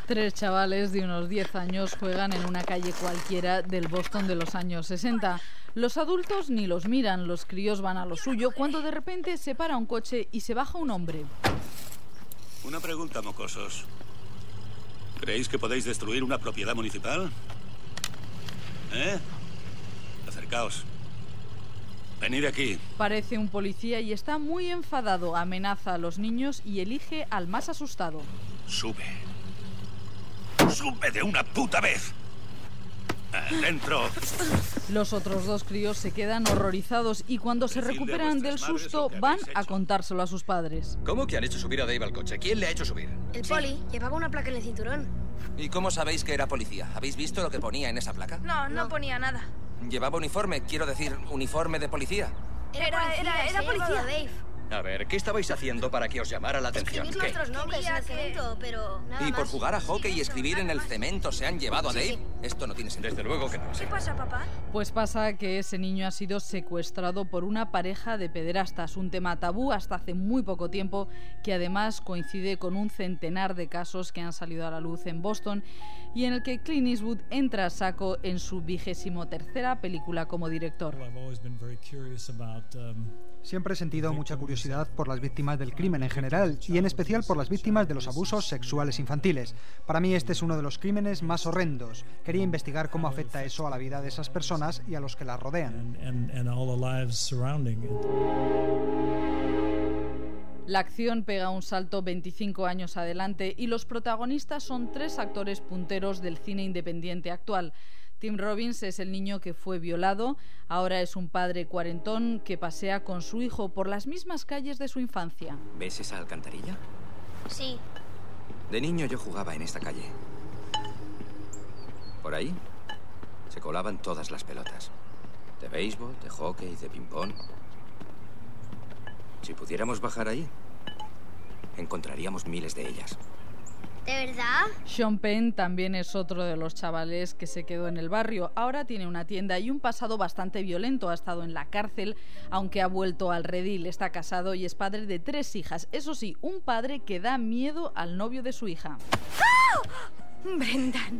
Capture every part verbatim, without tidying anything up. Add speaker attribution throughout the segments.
Speaker 1: Tres chavales de unos diez años juegan en una calle cualquiera del Boston de los años sesenta. Los adultos ni los miran, los críos van a lo suyo, cuando de repente se para un coche y se baja un hombre.
Speaker 2: Una pregunta, mocosos. ¿Creéis que podéis destruir una propiedad municipal? ¿Eh? Acercaos. Venid aquí.
Speaker 1: Parece un policía y está muy enfadado. Amenaza a los niños y elige al más asustado.
Speaker 2: Sube. ¡Sube de una puta vez! ¡Adentro!
Speaker 1: Los otros dos críos se quedan horrorizados y cuando se recuperan del susto van a contárselo a sus padres.
Speaker 3: ¿Cómo que han hecho subir a Dave al coche? ¿Quién le ha hecho subir?
Speaker 4: El poli llevaba una placa en el cinturón.
Speaker 3: ¿Y cómo sabéis que era policía? ¿Habéis visto lo que ponía en esa placa?
Speaker 4: No, no,
Speaker 5: No ponía nada.
Speaker 3: Llevaba uniforme, quiero decir, uniforme de policía.
Speaker 4: Era,
Speaker 5: Era-
Speaker 4: policía,
Speaker 5: era- era
Speaker 4: se
Speaker 5: policía.
Speaker 4: llamaba Dave.
Speaker 6: A ver, ¿qué estabais haciendo para que os llamara la atención?
Speaker 4: Escribir
Speaker 6: ¿Qué?
Speaker 4: nuestros nombres en el
Speaker 5: Quería que-
Speaker 4: cemento, pero nada
Speaker 3: ¿Y por
Speaker 4: más.
Speaker 3: jugar a hockey y escribir en el cemento se han llevado a
Speaker 4: Sí,
Speaker 3: Dave?
Speaker 4: sí.
Speaker 3: Esto no tiene sentido.
Speaker 6: Desde luego que no.
Speaker 5: ¿Qué pasa, papá?
Speaker 1: Pues pasa que ese niño ha sido secuestrado por una pareja de pederastas, un tema tabú hasta hace muy poco tiempo, que además coincide con un centenar de casos que han salido a la luz en Boston y en el que Clint Eastwood entra a saco en su vigésimo tercera película como director.
Speaker 7: Siempre he sentido mucha curiosidad por las víctimas del crimen en general y en especial por las víctimas de los abusos sexuales infantiles. Para mí este es uno de los crímenes más horrendos. Quería investigar cómo afecta eso a la vida de esas personas y a los que las rodean.
Speaker 1: La acción pega un salto veinticinco años adelante y los protagonistas son tres actores punteros del cine independiente actual. Tim Robbins es el niño que fue violado, ahora es un padre cuarentón que pasea con su hijo por las mismas calles de su infancia.
Speaker 6: ¿Ves esa alcantarilla?
Speaker 4: Sí.
Speaker 3: De niño yo jugaba en esta calle. Por ahí se colaban todas las pelotas. De béisbol, de hockey, de ping-pong. Si pudiéramos bajar ahí, encontraríamos miles de ellas.
Speaker 4: ¿De verdad?
Speaker 1: Sean Penn también es otro de los chavales que se quedó en el barrio. Ahora tiene una tienda y un pasado bastante violento. Ha estado en la cárcel, aunque ha vuelto al redil. Está casado y es padre de tres hijas. Eso sí, un padre que da miedo al novio de su hija.
Speaker 8: Brendan.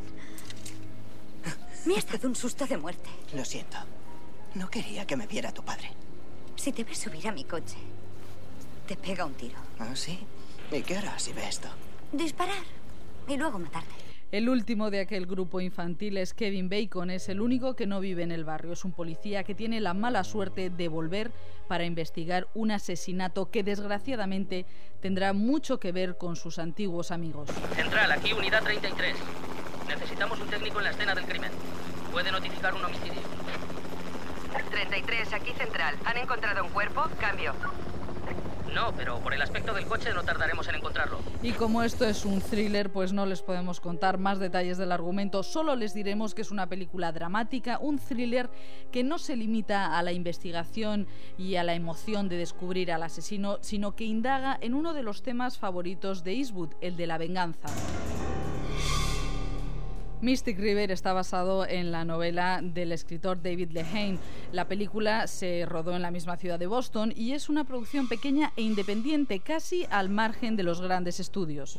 Speaker 8: Me has dado un susto de muerte.
Speaker 9: Lo siento. No quería que me viera tu padre.
Speaker 8: Si te ves subir a mi coche, te pega un tiro.
Speaker 9: ¿Ah, sí? ¿Y qué harás si ve esto?
Speaker 8: Disparar y luego matarte.
Speaker 1: El último de aquel grupo infantil es Kevin Bacon. Es el único que no vive en el barrio. Es un policía que tiene la mala suerte de volver para investigar un asesinato que desgraciadamente tendrá mucho que ver con sus antiguos amigos.
Speaker 10: Central, aquí unidad treinta y tres. Necesitamos un técnico en la escena del crimen. ¿Puede notificar un homicidio?
Speaker 11: treinta y tres, aquí Central. ¿Han encontrado un cuerpo? Cambio.
Speaker 10: No, pero por el aspecto del coche no tardaremos en encontrarlo.
Speaker 1: Y como esto es un thriller, pues no les podemos contar más detalles del argumento. Solo les diremos que es una película dramática, un thriller que no se limita a la investigación y a la emoción de descubrir al asesino, sino que indaga en uno de los temas favoritos de Eastwood, el de la venganza. Mystic River está basado en la novela del escritor David Lehane. La película se rodó en la misma ciudad de Boston y es una producción pequeña e independiente, casi al margen de los grandes estudios.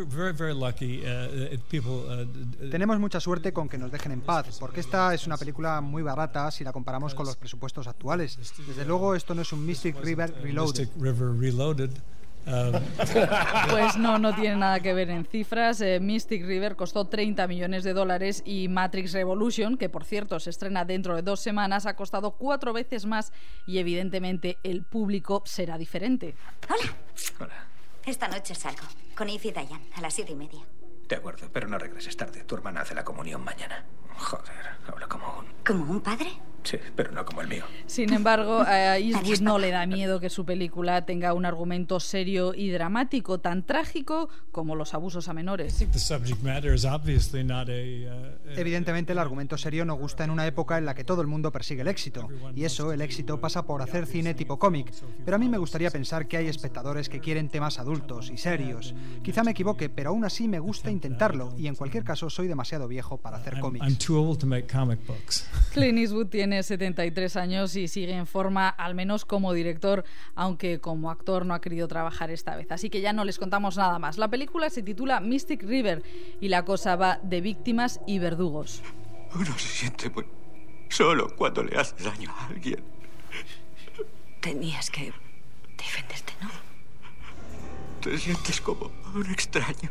Speaker 7: Tenemos mucha suerte con que nos dejen en paz, porque esta es una película muy barata si la comparamos con los presupuestos actuales. Desde luego, esto no es un Mystic River Reloaded.
Speaker 1: Pues no, no tiene nada que ver en cifras. eh, Mystic River costó treinta millones de dólares y Matrix Revolution, que por cierto se estrena dentro de dos semanas, ha costado cuatro veces más y evidentemente el público será diferente.
Speaker 8: Hola.
Speaker 6: Hola.
Speaker 8: Esta noche salgo con Eve y Diane a las siete y media.
Speaker 6: De acuerdo, pero no regreses tarde. Tu hermana hace la comunión mañana. Joder, habla como un...
Speaker 8: ¿Como un padre?
Speaker 6: Sí, pero no como el mío.
Speaker 1: Sin embargo, a Eastwood no le da miedo que su película tenga un argumento serio y dramático, tan trágico como los abusos a menores.
Speaker 7: Evidentemente el argumento serio no gusta en una época en la que todo el mundo persigue el éxito, y eso, el éxito, pasa por hacer cine tipo cómic, pero a mí me gustaría pensar que hay espectadores que quieren temas adultos y serios. Quizá me equivoque, pero aún así me gusta intentarlo, y en cualquier caso soy demasiado viejo para hacer cómics.
Speaker 1: Clint Eastwood tiene tiene setenta y tres años y sigue en forma, al menos como director, aunque como actor no ha querido trabajar esta vez. Así que ya no les contamos nada más. La película se titula Mystic River y la cosa va de víctimas y verdugos.
Speaker 2: Uno se siente muy solo cuando le hace daño a alguien.
Speaker 8: Tenías que defenderte, ¿no?
Speaker 2: Te sientes como un extraño.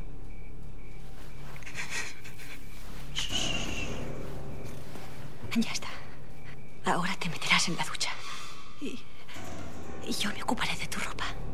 Speaker 8: Ya está. Ahora te meterás en la ducha. Y, y yo me ocuparé de tu ropa.